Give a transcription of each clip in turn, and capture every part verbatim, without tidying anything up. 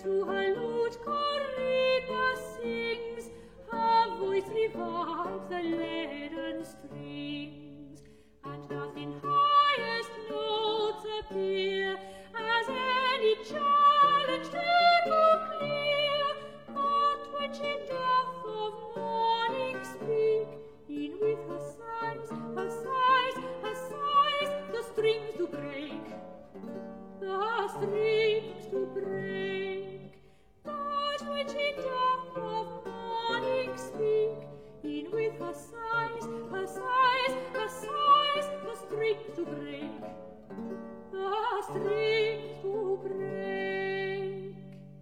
to her lute Corinna sings, her voice revives the leaden strings, and nothing highest notes appear as any challenge to go clear. But when she doth of morning speak, in with her sighs, her sighs, her sighs, the strings do break, the strings do break. But when she doth of morning speak, in with her sighs, her sighs, her sighs, the strings do break, the strings do break.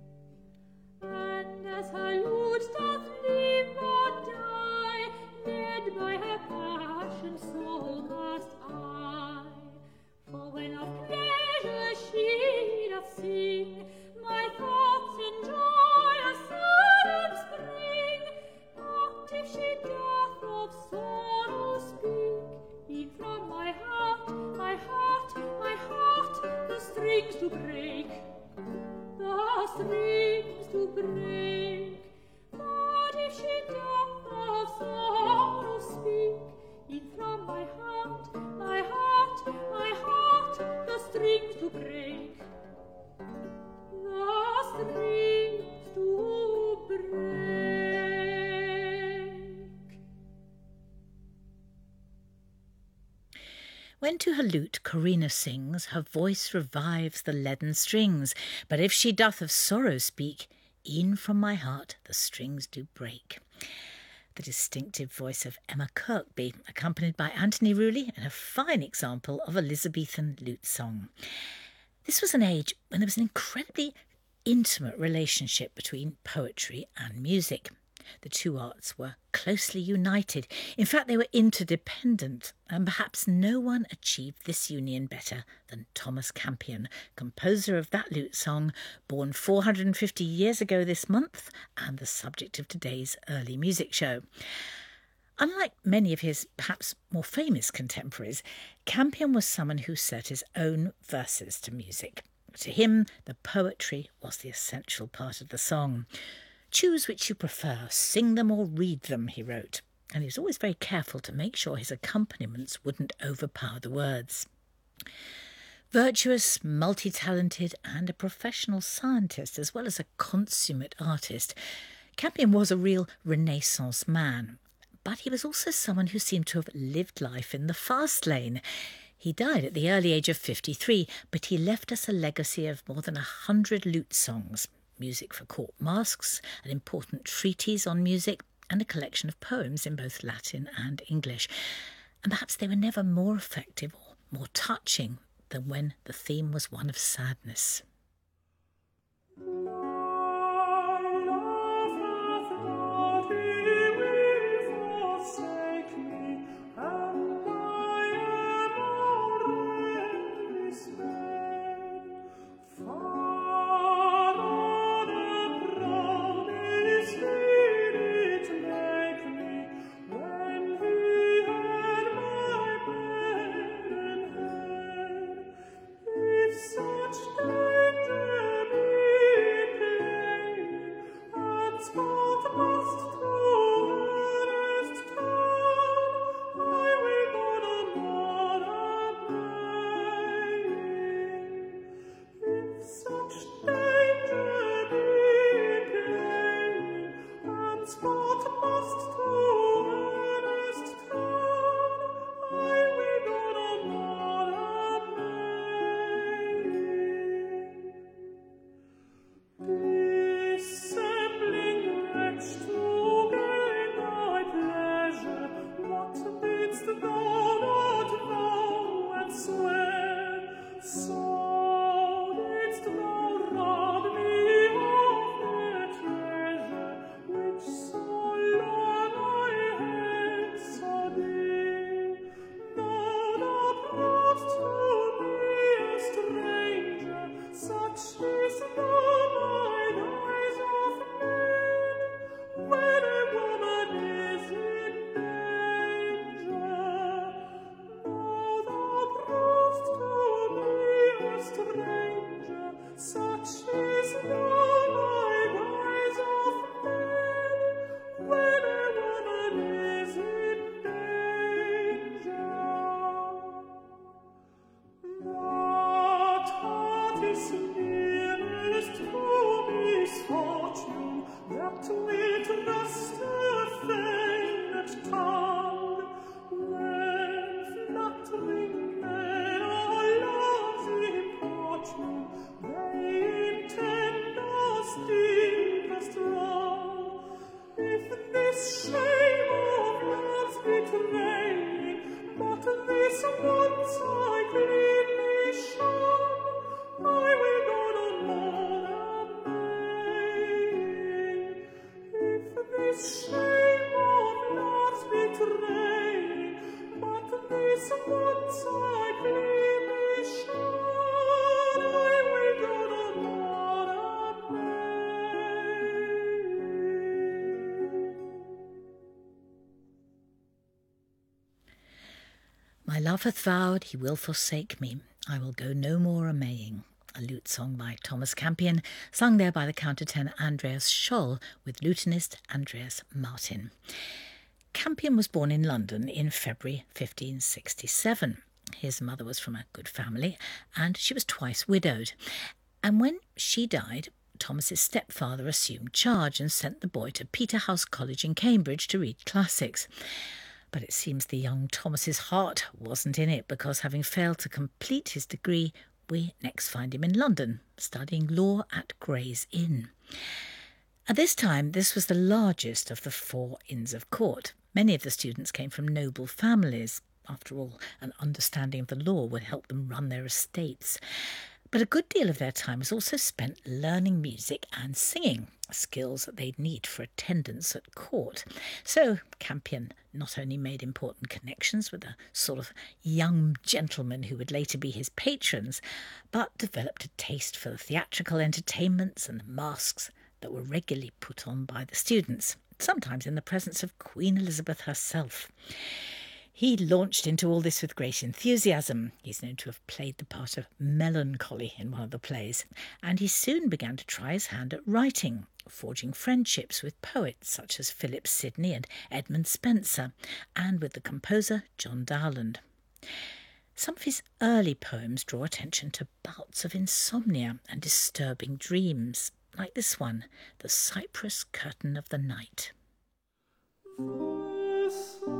And as her lute doth live or die, led by her passion soul must I. For when of pleasure she doth sing, my thoughts enjoy a sudden spring. But if she doth of sorrow speak, in from my heart, my heart, my heart, the strings do break, the strings do break. But if she doth of sorrow speak, in from my heart, my heart, my heart, the strings do break, the strings do break. When to her lute Corinna sings, her voice revives the leaden strings. But if she doth of sorrow speak, e'en from my heart the strings do break. The distinctive voice of Emma Kirkby, accompanied by Anthony Rewley, and a fine example of Elizabethan lute song. This was an age when there was an incredibly intimate relationship between poetry and music. The two arts were closely united. In fact, they were interdependent, and perhaps no one achieved this union better than Thomas Campion, composer of that lute song, born four hundred fifty years ago this month, and the subject of today's early music show. Unlike many of his perhaps more famous contemporaries, Campion was someone who set his own verses to music. To him, the poetry was the essential part of the song. Choose which you prefer, sing them or read them, he wrote, and he was always very careful to make sure his accompaniments wouldn't overpower the words. Virtuous, multi-talented and a professional scientist as well as a consummate artist, Campion was a real Renaissance man, but he was also someone who seemed to have lived life in the fast lane. He died at the early age of fifty-three, but he left us a legacy of more than a hundred lute songs, music for court masques, an important treatise on music, and a collection of poems in both Latin and English. And perhaps they were never more effective or more touching than when the theme was one of sadness. Such is love. still strong. If this shame of love's betraying, but this once I cleanly shone, I will go no more a-maying. If this shame of love's betraying, but this once I cleanly shone, I will go no more a-maying. My love hath vowed he will forsake me. I will go no more a-maying. A lute song by Thomas Campion, sung there by the countertenor Andreas Scholl with lutenist Andreas Martin. Campion was born in London in February fifteen sixty-seven. His mother was from a good family and she was twice widowed. And when she died, Thomas's stepfather assumed charge and sent the boy to Peterhouse College in Cambridge to read classics. But it seems the young Thomas's heart wasn't in it, because having failed to complete his degree, we next find him in London, studying law at Gray's Inn. At this time, this was the largest of the four Inns of Court. Many of the students came from noble families. After all, an understanding of the law would help them run their estates. But a good deal of their time was also spent learning music and singing, skills that they'd need for attendance at court. So Campion not only made important connections with the sort of young gentlemen who would later be his patrons, but developed a taste for the theatrical entertainments and the masks that were regularly put on by the students, sometimes in the presence of Queen Elizabeth herself. He launched into all this with great enthusiasm. He's known to have played the part of Melancholy in one of the plays, and he soon began to try his hand at writing, forging friendships with poets such as Philip Sidney and Edmund Spenser, and with the composer John Dowland. Some of his early poems draw attention to bouts of insomnia and disturbing dreams, like this one, The Cypress Curtain of the Night. The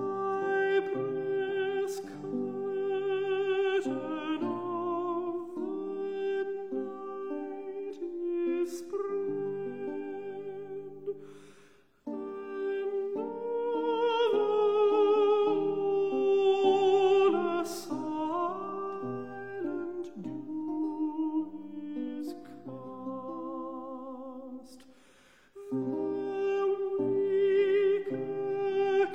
cypress curtain of the night is spread, and all a silent dew is cast. The weaker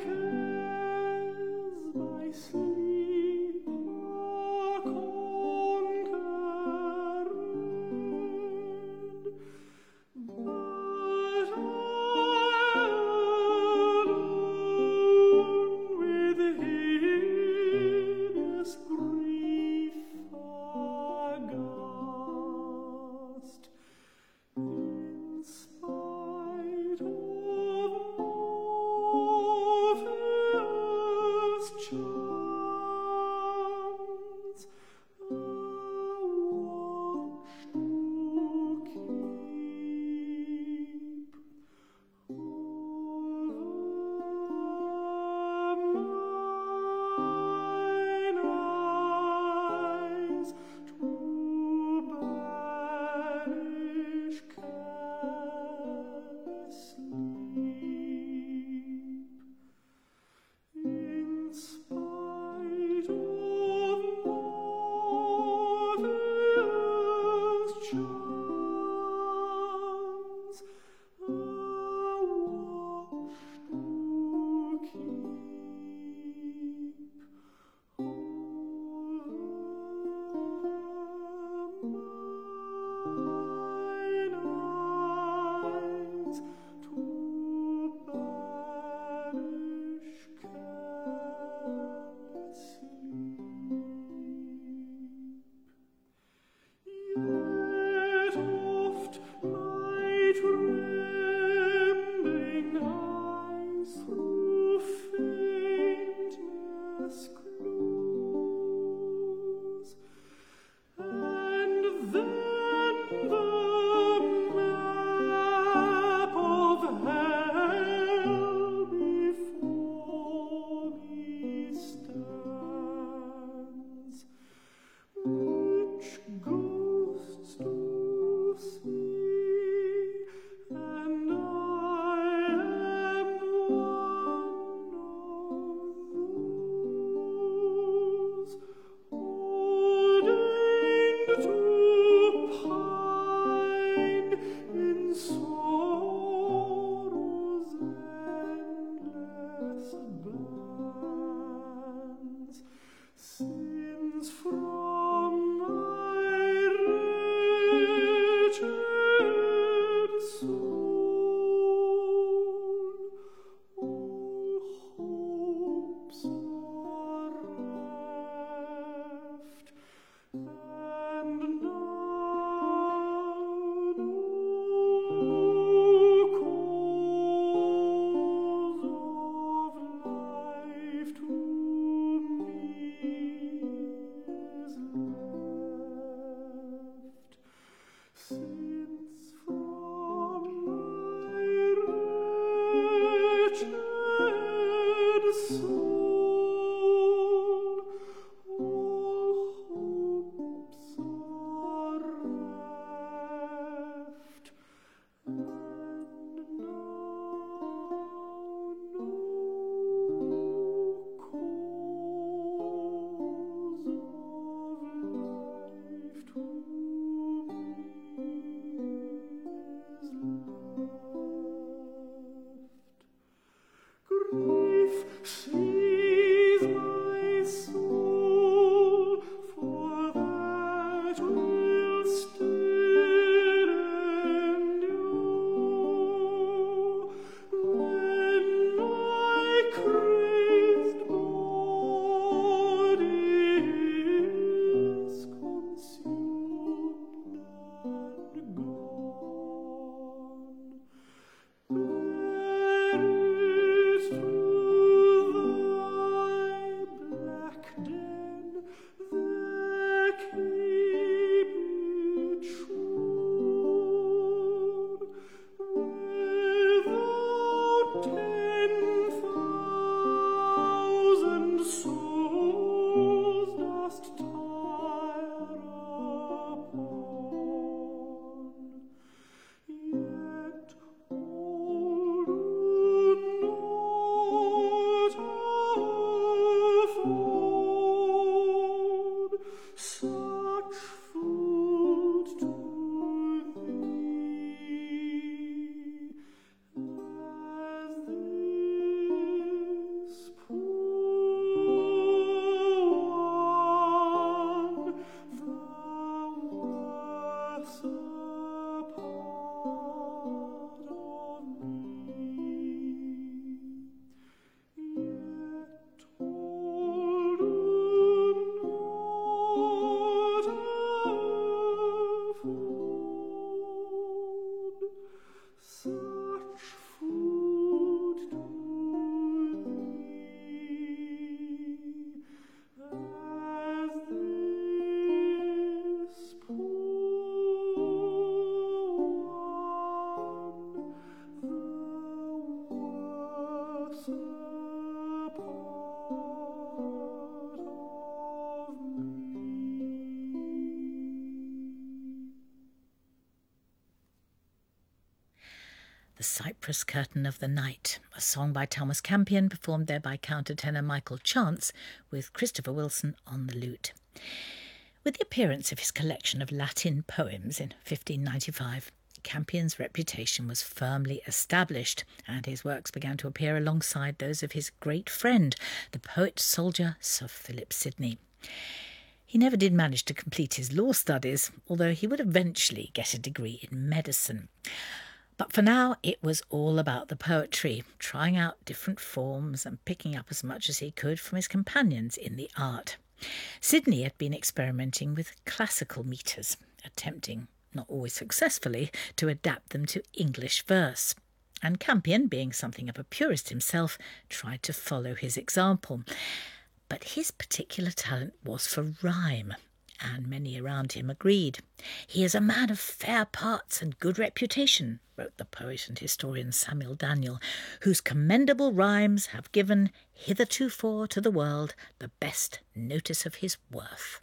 The Cypress Curtain of the Night, a song by Thomas Campion, performed there by countertenor Michael Chance, with Christopher Wilson on the lute. With the appearance of his collection of Latin poems in fifteen ninety-five, Campion's reputation was firmly established, and his works began to appear alongside those of his great friend, the poet-soldier Sir Philip Sidney. He never did manage to complete his law studies, although he would eventually get a degree in medicine. But for now, it was all about the poetry, trying out different forms and picking up as much as he could from his companions in the art. Sidney had been experimenting with classical metres, attempting, not always successfully, to adapt them to English verse. And Campion, being something of a purist himself, tried to follow his example. But his particular talent was for rhyme, and many around him agreed. "He is a man of fair parts and good reputation," wrote the poet and historian Samuel Daniel, "whose commendable rhymes have given hithertofore to the world the best notice of his worth."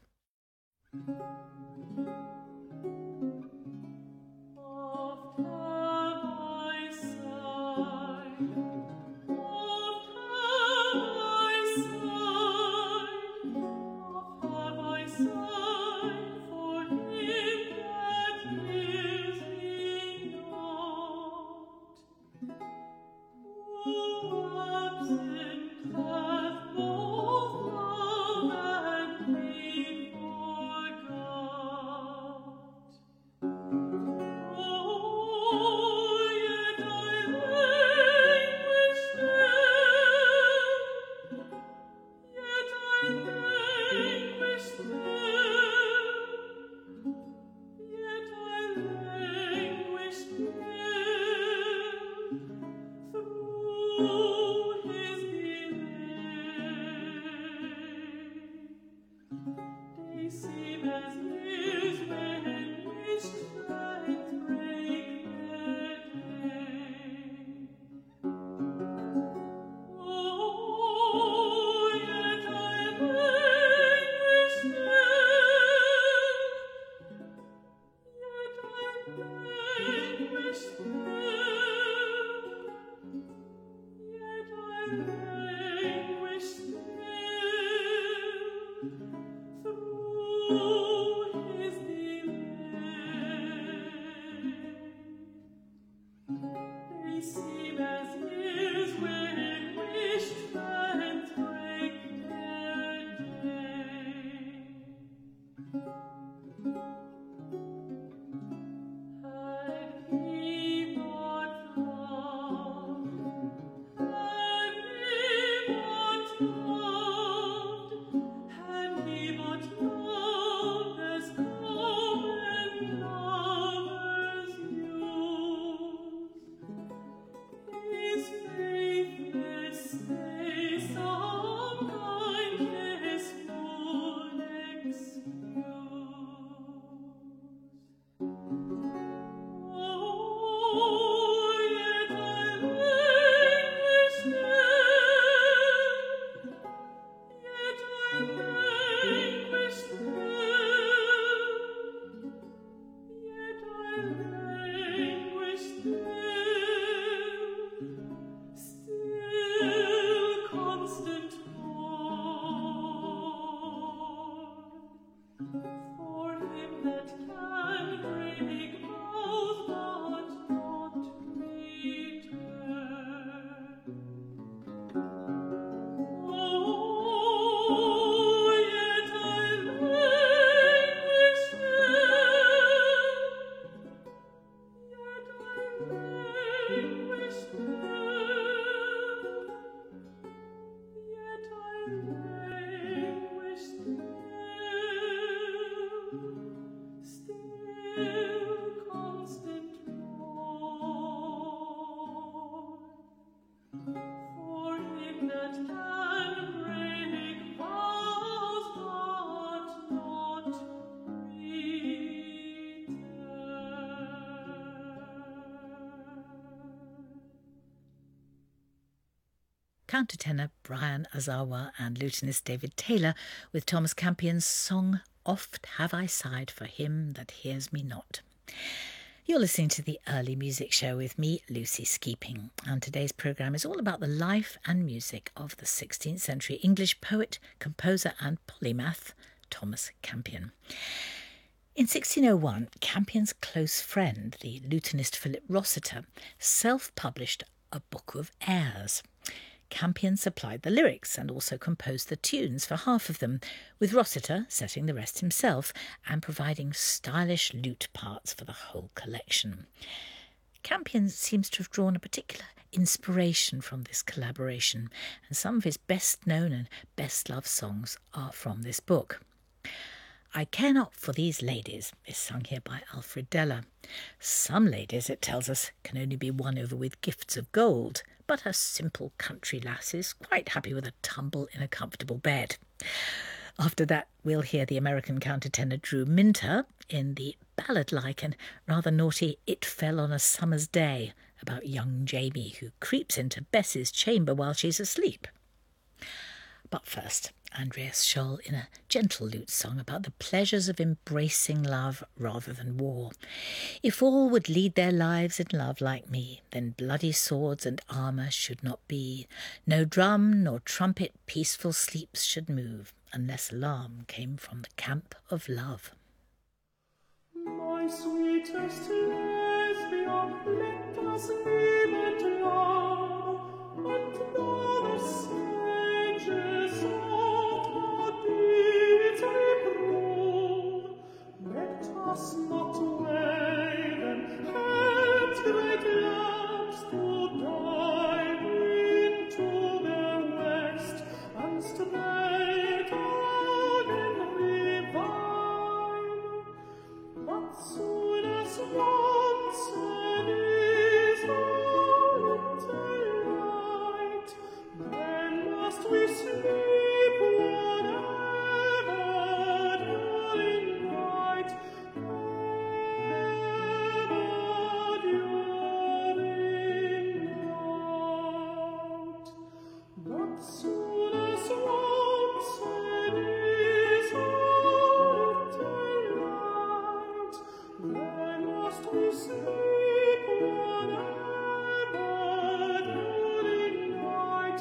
Countertenor Brian Ozawa and lutenist David Taylor with Thomas Campion's song "Oft Have I Sighed for Him That Hears Me Not." You're listening to the Early Music Show with me, Lucy Skeeping, and today's programme is all about the life and music of the sixteenth century English poet, composer and polymath, Thomas Campion. In sixteen oh one, Campion's close friend, the lutenist Philip Rossiter, self-published a book of airs. Campion supplied the lyrics and also composed the tunes for half of them, with Rossiter setting the rest himself and providing stylish lute parts for the whole collection. Campion seems to have drawn a particular inspiration from this collaboration, and some of his best-known and best-loved songs are from this book. I Care Not for These Ladies is sung here by Alfred Deller. Some ladies, it tells us, can only be won over with gifts of gold, but a simple country lass is quite happy with a tumble in a comfortable bed. After that, we'll hear the American countertenor Drew Minter in the ballad-like and rather naughty It Fell on a Summer's Day, about young Jamie who creeps into Bess's chamber while she's asleep. But first, Andreas Scholl in a gentle lute song about the pleasures of embracing love rather than war. If all would lead their lives in love like me, then bloody swords and armour should not be. No drum nor trumpet peaceful sleeps should move, unless alarm came from the camp of love. My sweetest lesbian, let us live and love, and know the sages of our deeds reprove. Let us not wave and hands great lamps to dive into their west, and straight again revive. But soon as once an is our little light, then must we sleep whatever during night, ever during night. But soon as once an is our little light, then must we sleep whatever during night,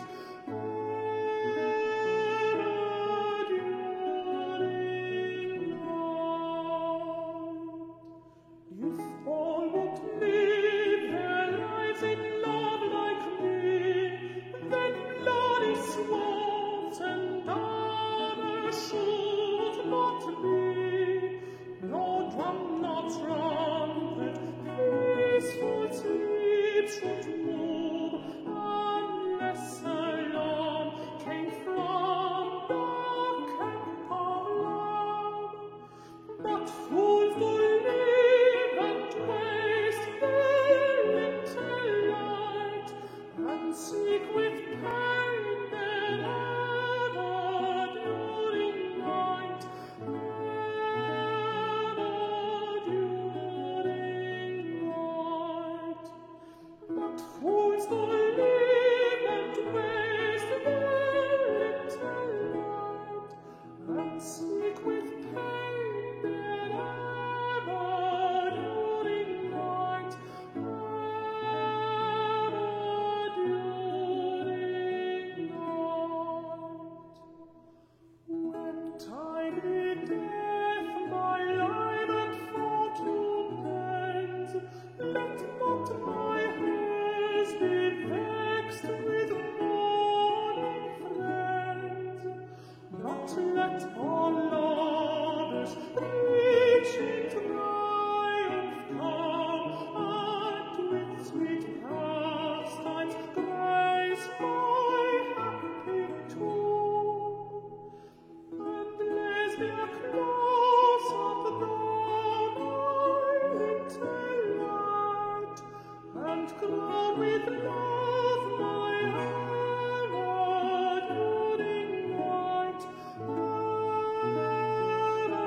ever during night. If all would live their lives in love like me, then bloody swords and armour should not be. Nor drum nor trumpet peaceful sleep should move, unless alarm came from the camp of love. But fools do live and waste their little light, and seek with pain their ever during night, ever during night. But fools do live and waste their little light, and seek with pain their ever during night, ever during night. When timely death my life and fortune bends, let not my hairs be vexed with mourning friends. Not let all lovers reaching triumph come, and with sweet pastimes grace my happy tomb. And Lesbia, close up thou my little light, and crown with love my ever during night, ever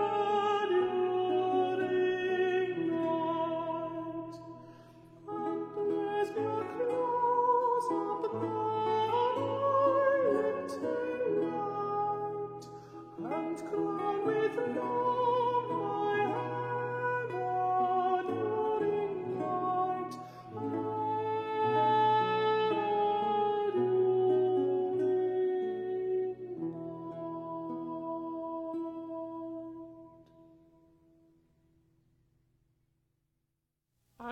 during night. And Lesbia, close up thou my little light, and crown with love my ever during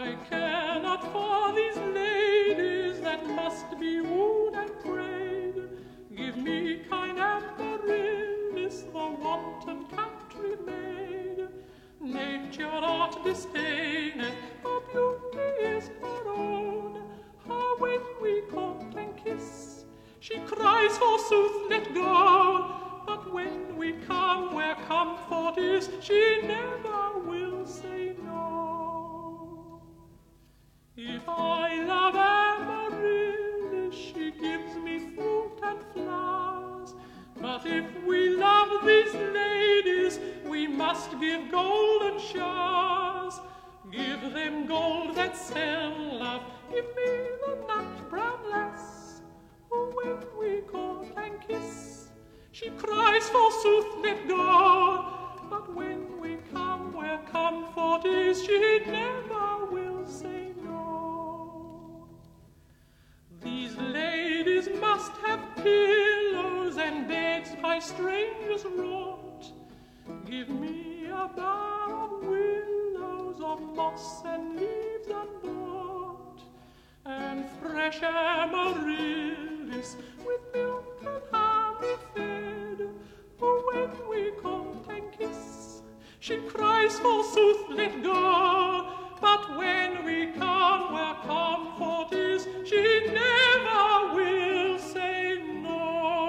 I care not for these ladies that must be wooed and prayed. Give me kind Amaryllis, the wanton country maid. Nature art disdaineth, her beauty is her own. Her when we court and kiss, she cries forsooth, let go. But when we come where comfort is, she never will say no. If I love Amaryllis, she gives me fruit and flowers. But if we love these ladies, we must give golden showers. Give them gold that sell, love, give me the nut brown lass, who when we court and kiss, she cries forsooth, let go. But when we come where comfort is, she never will say no. These ladies must have pillows and beds by strangers wrought. Give me a bower of willows, of moss and leaves unbought, and fresh Amaryllis with milk and honey fed. For when we court and kiss, she cries forsooth, let go. But when we come where comfort is, she never will say no.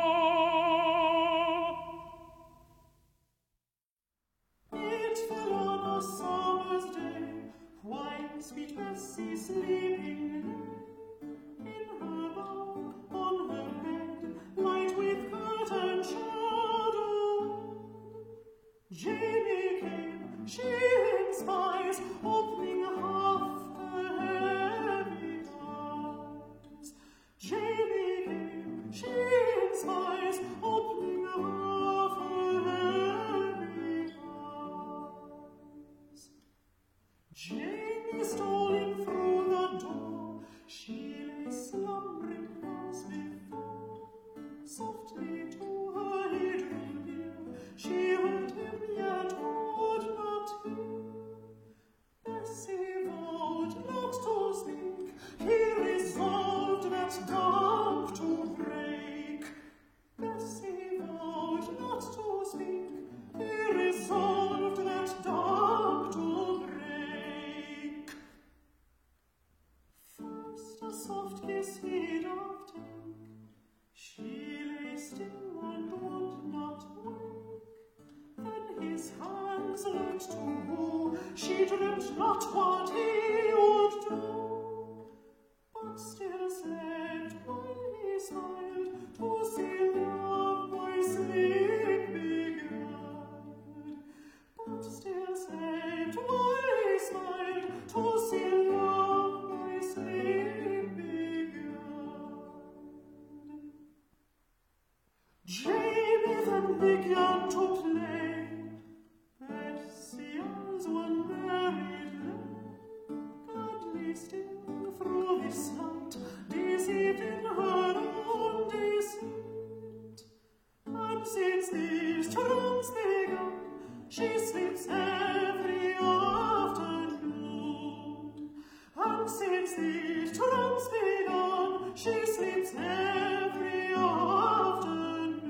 It fell on a summer's day, while sweet Bessie sleeping lay. In her bower, on her bed, light with curtain shadowed. Jamie came, she in spies, opening half her heavy eyes. Jamie came, she in spies, opening half her heavy eyes. Jamie stole in through the door, she lay slumbering as before. Softly to her he drew near, she heard him yet would not hear. Bessie vowed not to speak, he resolved that dove to break. Bessie vowed not to speak, he resolved that dove to break. First a soft kiss he'd of take, she lay still and would not wake. Then his hands learnt to woo, she dreamt not what he would do. But still slept while he smiled, to see love by sleep beguiled. But still slept while he smiled, to see love by sleep beguiled. Jamie then began to play, Bessie as one married lay, gladly still through this night, deceived in her own deceit. And since these terms began, she sleeps every afternoon. And since these terms began, she sleeps every afternoon.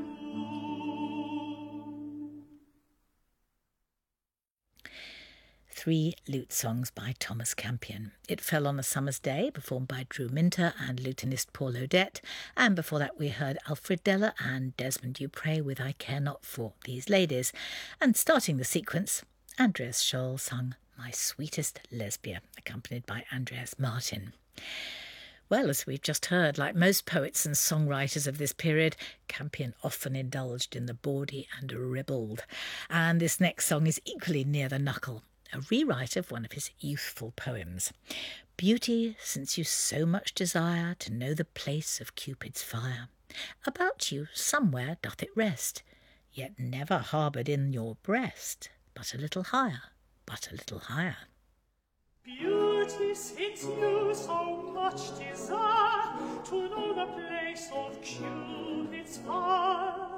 Three lute songs by Thomas Campion. It Fell on a Summer's Day, performed by Drew Minter and lutenist Paul Odette, and before that we heard Alfredella and Desmond Dupre with I Care Not for These Ladies. And starting the sequence, Andreas Scholl sung My Sweetest Lesbia, accompanied by Andreas Martin. Well, as we've just heard, like most poets and songwriters of this period, Campion often indulged in the bawdy and ribald. And this next song is equally near the knuckle, a rewrite of one of his youthful poems. Beauty, since you so much desire to know the place of Cupid's fire, about you somewhere doth it rest, yet never harboured in your breast, but a little higher, but a little higher. Beauty, since you so much desire to know the place of Cupid's fire,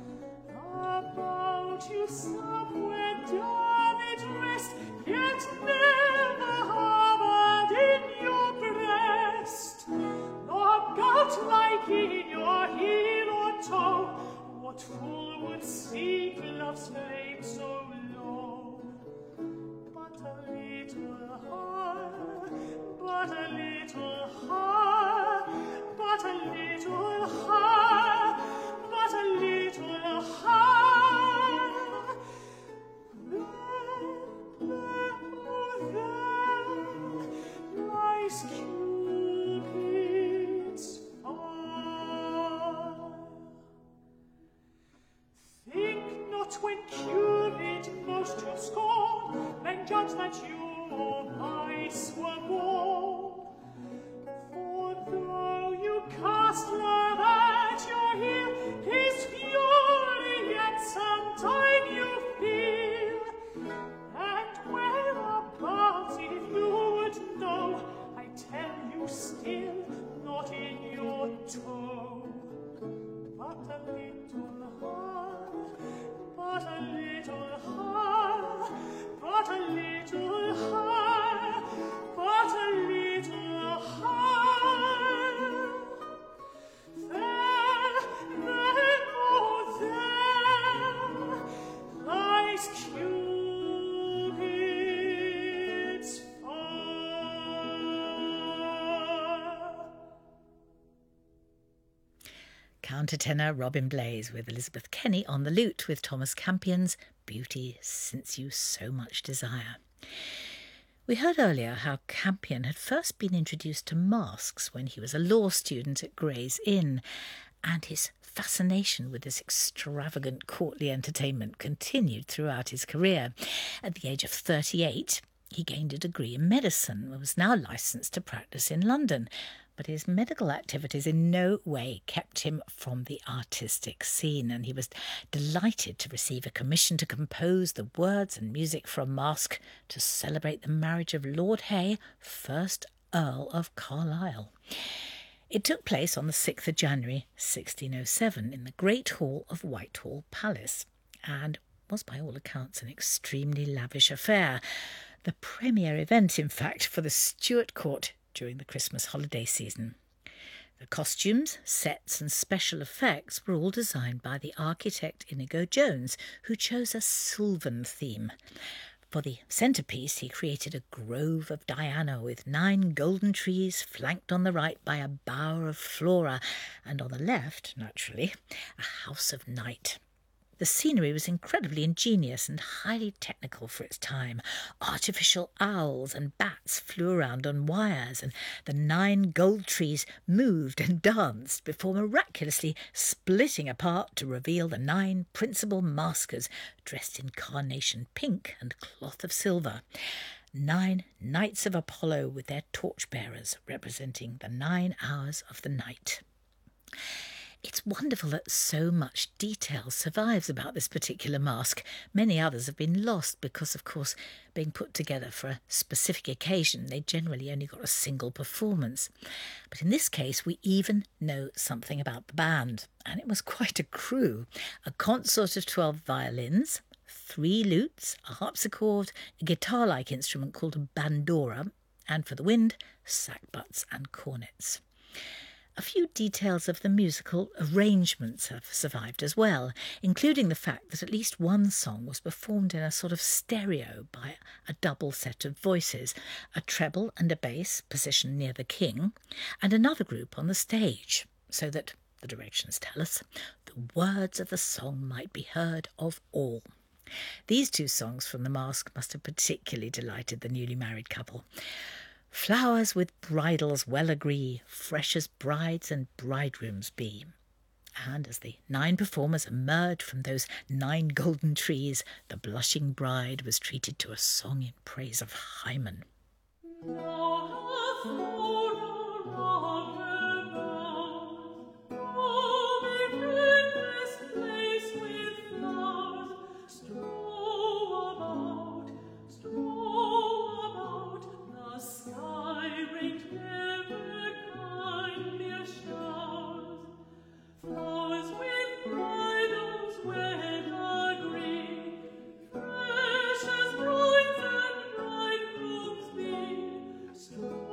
about you somewhere doth it rest, yet never harbor little higher, but a little higher. There, there, oh there, lies Cupid's fire. Think not when Cupid most you scorn, then judge that your vice were born. For though you cast love at your heel, his fury yet sometime you feel. And whereabouts, if you would know, I tell you still, not in your toe, but a little higher, but a little higher, but a little higher, but a little higher. There, there, oh there, lies Cupid's fire. Countertenor Robin Blaze with Elizabeth Kenny on the lute with Thomas Campion's Beauty Since You So Much Desire. We heard earlier how Campion had first been introduced to masks when he was a law student at Gray's Inn, and his fascination with this extravagant courtly entertainment continued throughout his career. At the age of thirty-eight, he gained a degree in medicine and was now licensed to practice in London, but his medical activities in no way kept him from the artistic scene, and he was delighted to receive a commission to compose the words and music for a masque to celebrate the marriage of Lord Hay, first Earl of Carlisle. It took place on the sixth of January sixteen oh seven in the Great Hall of Whitehall Palace, and was by all accounts an extremely lavish affair. The premier event, in fact, for the Stuart court during the Christmas holiday season. The costumes, sets and special effects were all designed by the architect Inigo Jones, who chose a sylvan theme. For the centrepiece, he created a grove of Diana with nine golden trees flanked on the right by a bower of Flora, and on the left, naturally, a house of Night. The scenery was incredibly ingenious and highly technical for its time. Artificial owls and bats flew around on wires, and the nine gold trees moved and danced before miraculously splitting apart to reveal the nine principal maskers dressed in carnation pink and cloth of silver. Nine knights of Apollo with their torchbearers representing the nine hours of the night. It's wonderful that so much detail survives about this particular masque. Many others have been lost because, of course, being put together for a specific occasion, they generally only got a single performance. But in this case, we even know something about the band, and it was quite a crew. A consort of twelve violins, three lutes, a harpsichord, a guitar-like instrument called a bandora, and for the wind, sackbuts and cornets. A few details of the musical arrangements have survived as well, including the fact that at least one song was performed in a sort of stereo by a double set of voices, a treble and a bass positioned near the king, and another group on the stage, so that, the directions tell us, the words of the song might be heard of all. These two songs from the masque must have particularly delighted the newly married couple. Flowers with bridals well agree, fresh as brides and bridegrooms be. And as the nine performers emerged from those nine golden trees, the blushing bride was treated to a song in praise of Hymen. Strong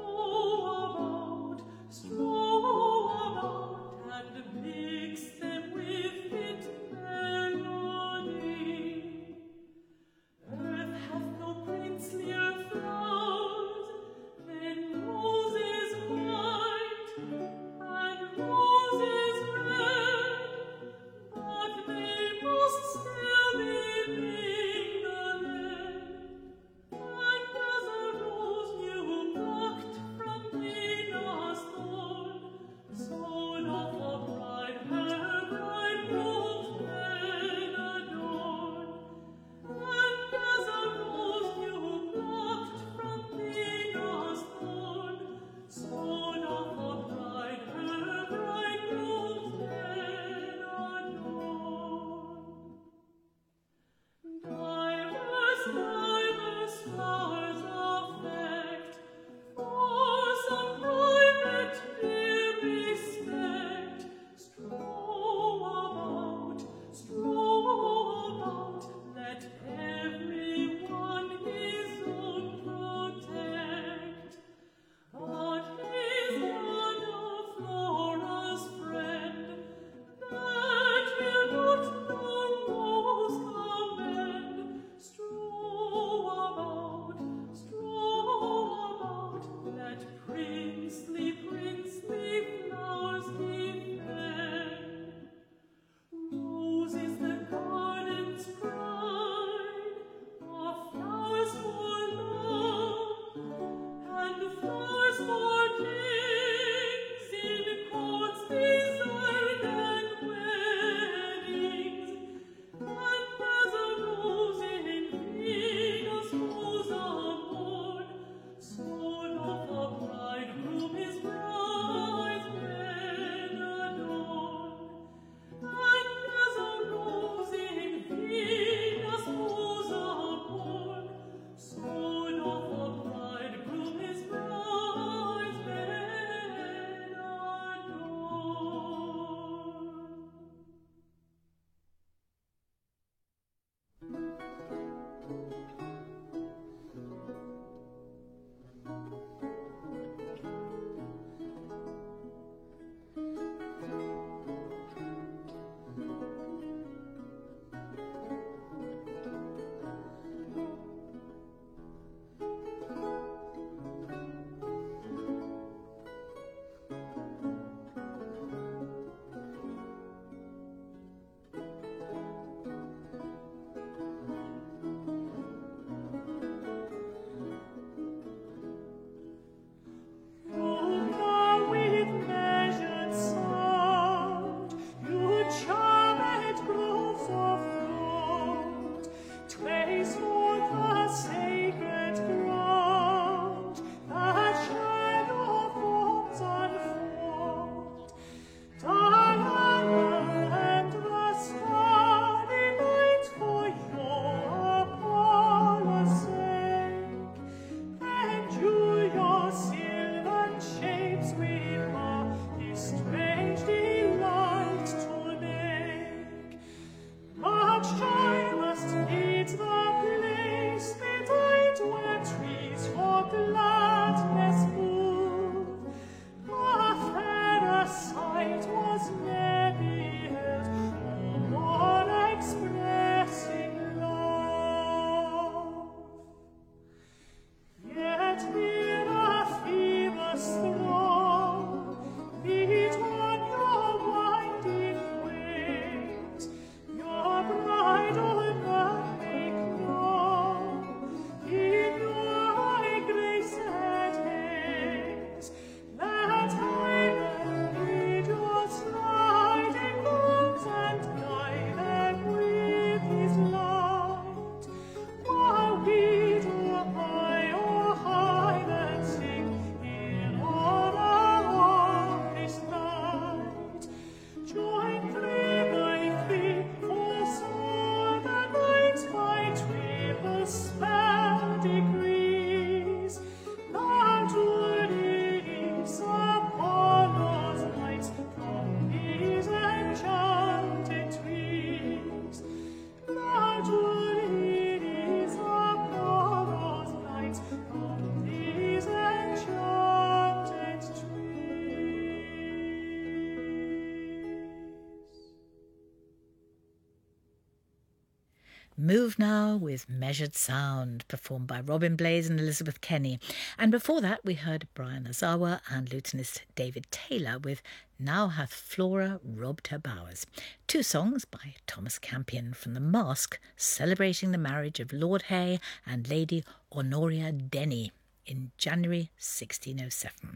Move Now with Measured Sound, performed by Robin Blaze and Elizabeth Kenny. And before that, we heard Brian Ozawa and lutenist David Taylor with Now Hath Flora Robbed Her Bowers. Two songs by Thomas Campion from The Masque, celebrating the marriage of Lord Hay and Lady Honoria Denny in January sixteen oh seven.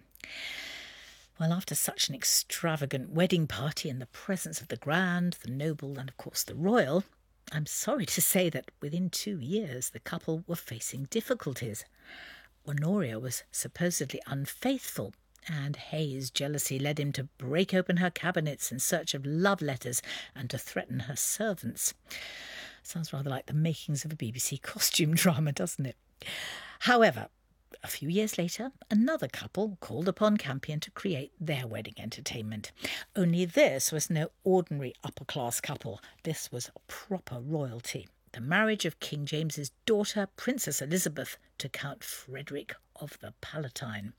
Well, after such an extravagant wedding party in the presence of the grand, the noble and, of course, the royal, I'm sorry to say that within two years the couple were facing difficulties. Honoria was supposedly unfaithful, and Hay's jealousy led him to break open her cabinets in search of love letters and to threaten her servants. Sounds rather like the makings of a B B C costume drama, doesn't it? However, a few years later, another couple called upon Campion to create their wedding entertainment. Only this was no ordinary upper-class couple. This was proper royalty. The marriage of King James's daughter, Princess Elizabeth, to Count Frederick of the Palatine.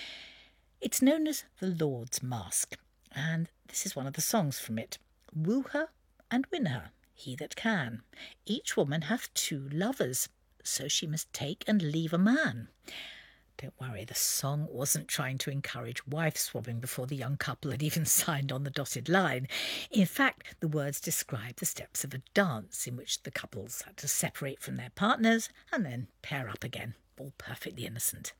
It's known as the Lord's Masque, and this is one of the songs from it. Woo her and win her, he that can. Each woman hath two lovers, so she must take and leave a man. Don't worry, the song wasn't trying to encourage wife swapping before the young couple had even signed on the dotted line. In fact, the words describe the steps of a dance in which the couples had to separate from their partners and then pair up again, all perfectly innocent.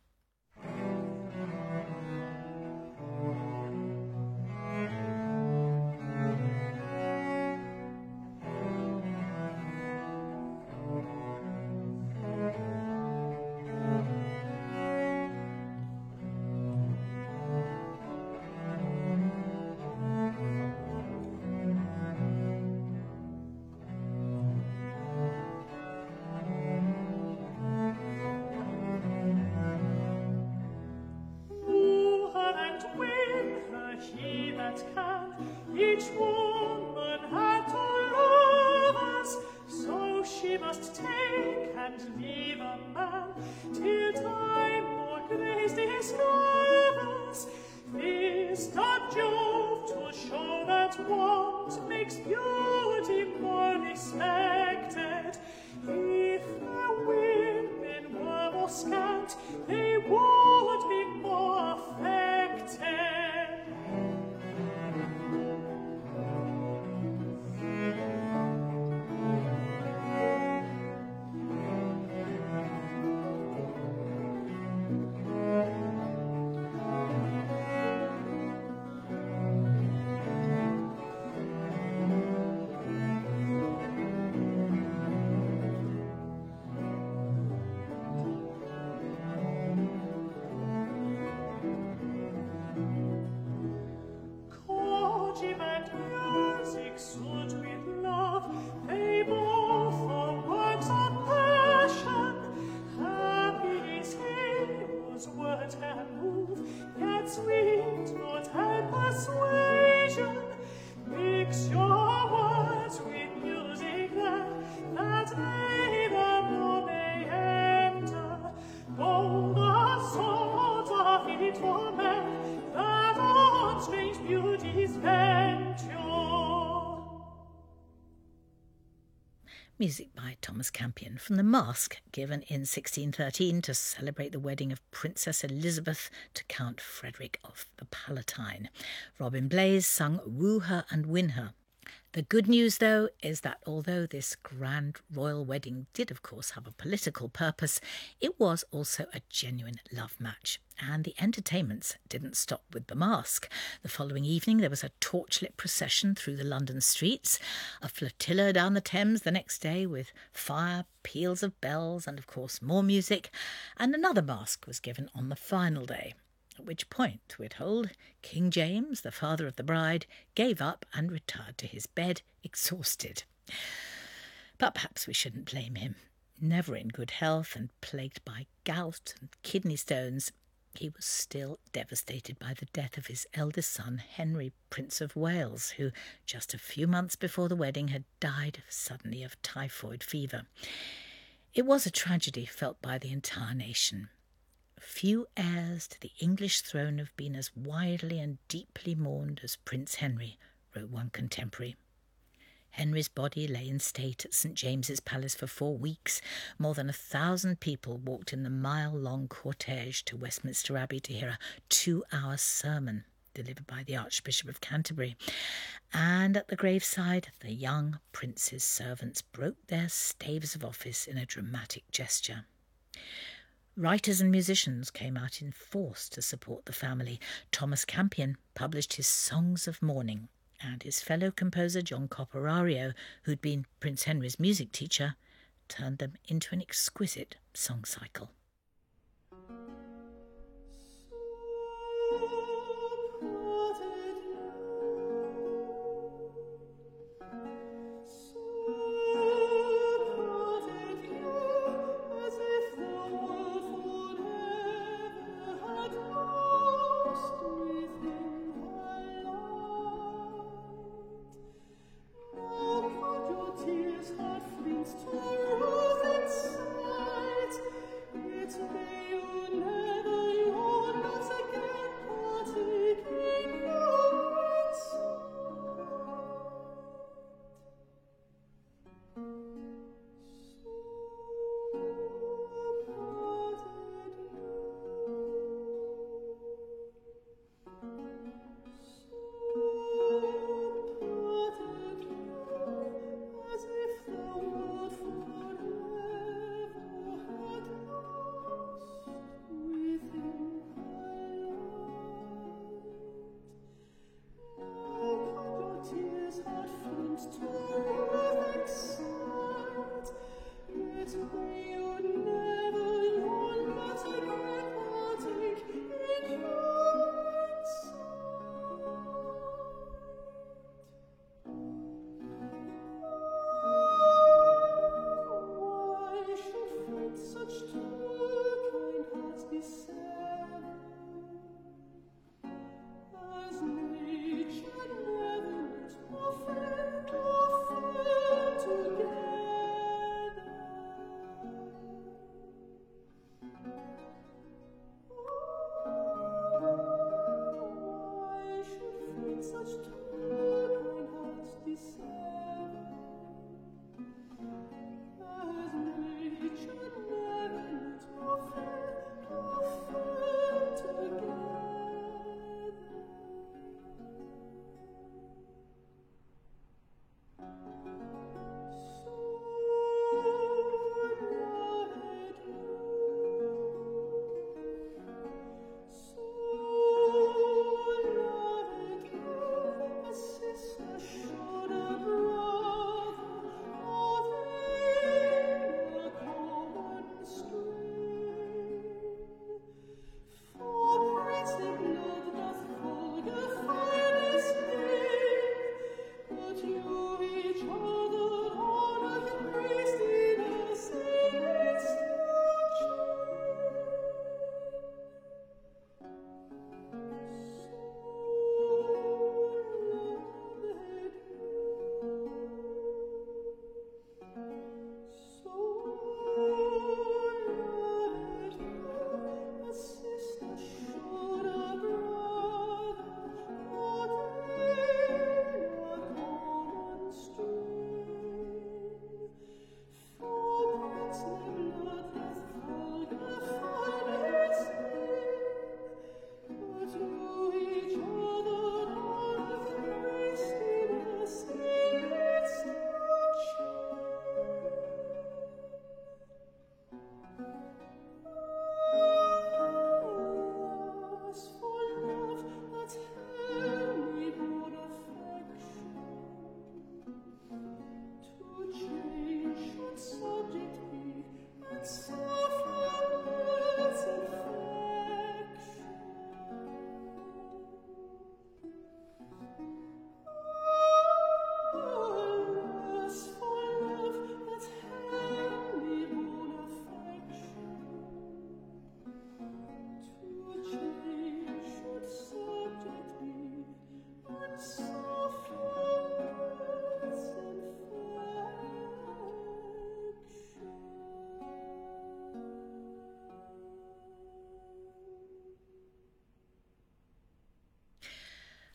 Each woman had two lovers, so she must take and leave a man till time more grace discovers. Fist of Jove to show that want makes beauty more respected. If the women were more scant, they would be more affected. Music by Thomas Campion from The Masque, given in sixteen thirteen to celebrate the wedding of Princess Elizabeth to Count Frederick of the Palatine. Robin Blaze sung Woo Her and Win Her. The good news, though, is that although this grand royal wedding did, of course, have a political purpose, it was also a genuine love match. And the entertainments didn't stop with The Masque. The following evening, there was a torchlit procession through the London streets, a flotilla down the Thames the next day with fire, peals of bells, and, of course, more music. And another masque was given on the final day. At which point, we're told, King James, the father of the bride, gave up and retired to his bed, exhausted. But perhaps we shouldn't blame him. Never in good health and plagued by gout and kidney stones, he was still devastated by the death of his eldest son, Henry, Prince of Wales, who just a few months before the wedding had died suddenly of typhoid fever. It was a tragedy felt by the entire nation. Few heirs to the English throne have been as widely and deeply mourned as Prince Henry, wrote one contemporary. Henry's body lay in state at St James's Palace for four weeks. More than a thousand people walked in the mile-long cortege to Westminster Abbey to hear a two-hour sermon delivered by the Archbishop of Canterbury. And at the graveside, the young prince's servants broke their staves of office in a dramatic gesture. Writers and musicians came out in force to support the family. Thomas Campion published his Songs of Mourning, and his fellow composer John Copperario, who'd been Prince Henry's music teacher, turned them into an exquisite song cycle. Tears had fleets to rose inside.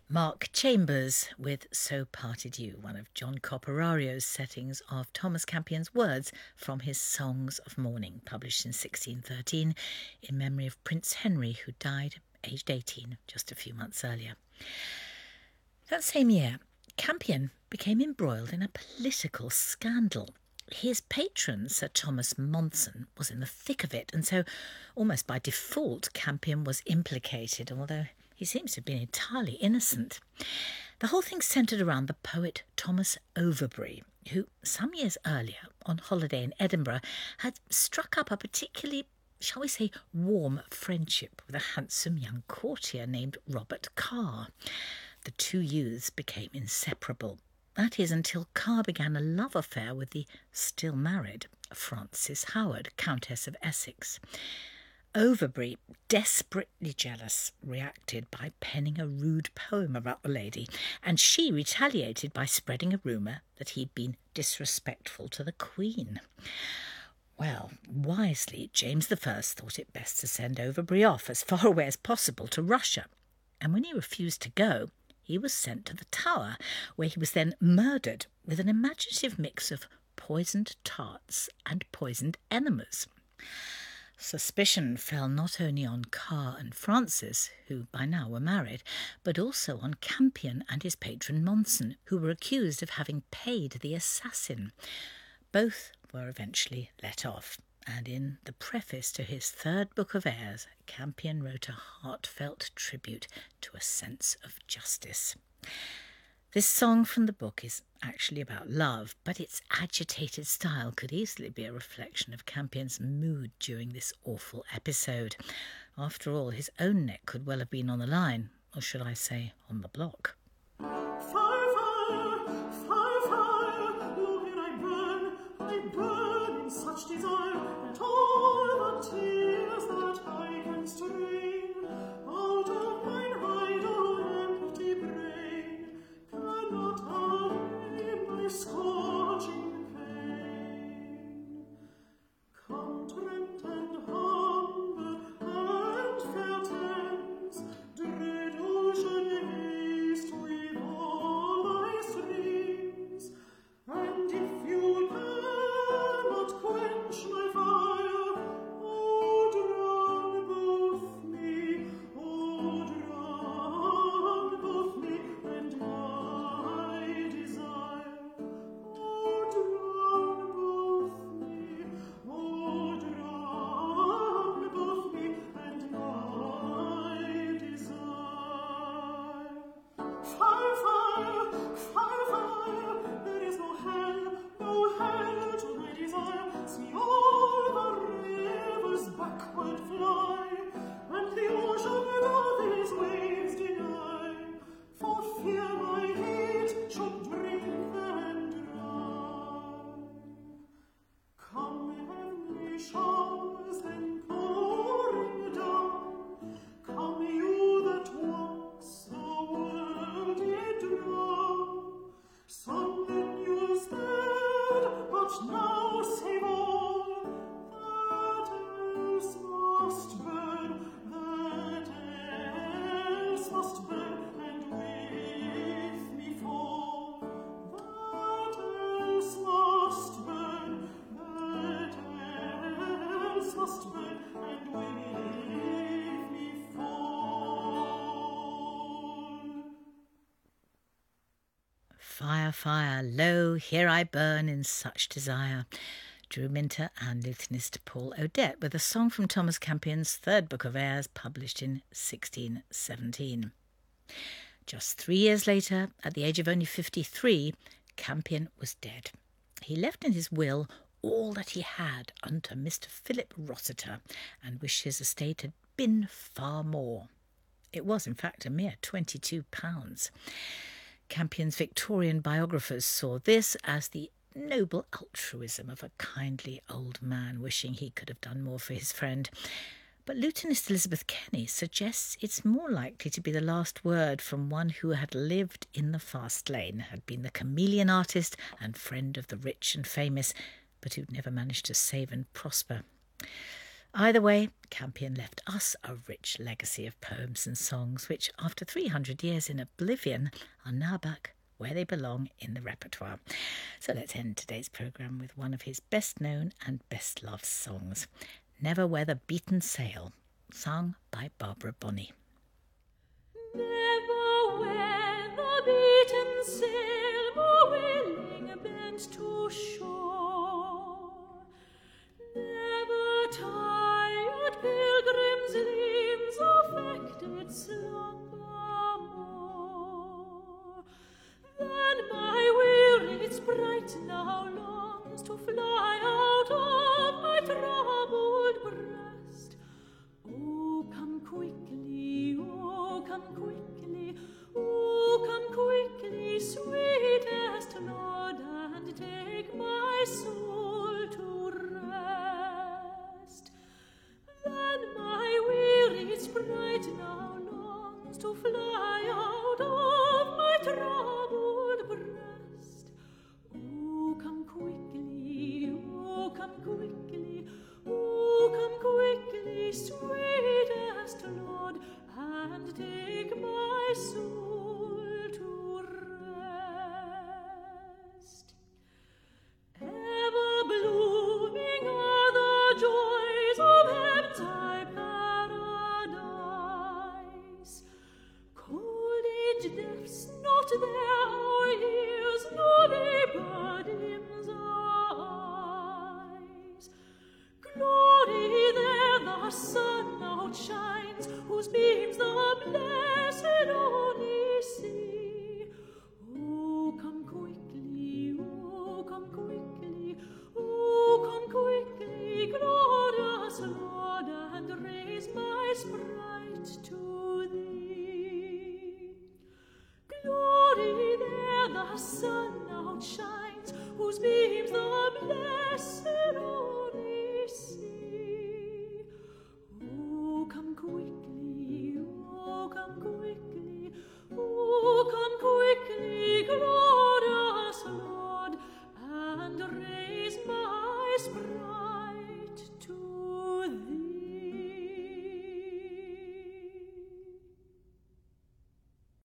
Mark Chambers with So Parted You, one of John Copperario's settings of Thomas Campion's words from his Songs of Mourning, published in sixteen thirteen in memory of Prince Henry, who died aged eighteen just a few months earlier. That same year, Campion became embroiled in a political scandal. His patron, Sir Thomas Monson, was in the thick of it, and so almost by default Campion was implicated, although he seems to have been entirely innocent. The whole thing centred around the poet Thomas Overbury, who some years earlier, on holiday in Edinburgh, had struck up a particularly, shall we say, warm friendship with a handsome young courtier named Robert Carr. The two youths became inseparable. That is, until Carr began a love affair with the still married Frances Howard, Countess of Essex. Overbury, desperately jealous, reacted by penning a rude poem about the lady, and she retaliated by spreading a rumour that he'd been disrespectful to the Queen. Well, wisely, James the First thought it best to send Overbury off as far away as possible to Russia, and when he refused to go, he was sent to the Tower, where he was then murdered with an imaginative mix of poisoned tarts and poisoned enemas. Suspicion fell not only on Carr and Frances, who by now were married, but also on Campion and his patron Monson, who were accused of having paid the assassin. Both were eventually let off, and in the preface to his third book of Airs, Campion wrote a heartfelt tribute to a sense of justice. This song from the book is actually about love, but its agitated style could easily be a reflection of Campion's mood during this awful episode. After all, his own neck could well have been on the line, or should I say, on the block. Fire, fire, fire, fire, look and I burn, I burn in such desire, that all the tears that I can strain out of mine idle empty brain cannot allay my scorching pain. Come, Trent and Humber and fair Thames, dread ocean, haste with all thy streams, and if you cannot quench my fire, oh, drown both me, oh, drown both me and my desire. Oh, drown both me, oh, drown both me and my desire. Fire, fire, fire, fire, there is no hell, no hell to my desire. See all the rivers backward fly, and the ocean below these waves deny, for fear my heat should drink them dry. Come, heavenly showers, then pouring down, come you that once the world did drown. Some then you spared, but now save all, that else must burn, that else must burn, and with me fall. That else must burn, that else must burn, and with me fall. Fire, fire, lo, here I burn in such desire. Drew Minter and Lutenist Paul Odette with a song from Thomas Campion's third book of Airs, published in sixteen seventeen. Just three years later, at the age of only fifty-three, Campion was dead. He left in his will all that he had unto Mister Philip Rossiter, and wished his estate had been far more. It was, in fact, a mere twenty-two pounds. Campion's Victorian biographers saw this as the noble altruism of a kindly old man wishing he could have done more for his friend. But Lutenist Elizabeth Kenny suggests it's more likely to be the last word from one who had lived in the fast lane, had been the chameleon artist and friend of the rich and famous, but who'd never managed to save and prosper. Either way, Campion left us a rich legacy of poems and songs which, after three hundred years in oblivion, are now back where they belong in the repertoire. So let's end today's programme with one of his best-known and best-loved songs, Never Wear the Beaten Sail, sung by Barbara Bonney. Never wear the beaten sail, more willing bent to shore. Never tired pilgrims' limbs affected slumber more. Then my wearied sprite now longs to fly out of my troubled breast. Oh, come quickly, oh, come quickly, oh, come quickly, sweetest Lord, and take my soul to rest. Then my wearied sprite now longs to fly out of my troubled breast. Oh, come quickly, oh, come quickly, oh, come quickly, sweetest Lord, and take my soul to rest. Ever blooming are the joys of heaven's high paradise. Cold age deafs not their ears, nor labour dims our eyes. Glory there the sun outshines, whose beams the blessed only see. Oh, come quickly, oh, come quickly, oh, come quickly, glorious Lord, and raise my sprite to thee. Glory there the sun outshines, whose beams the blessed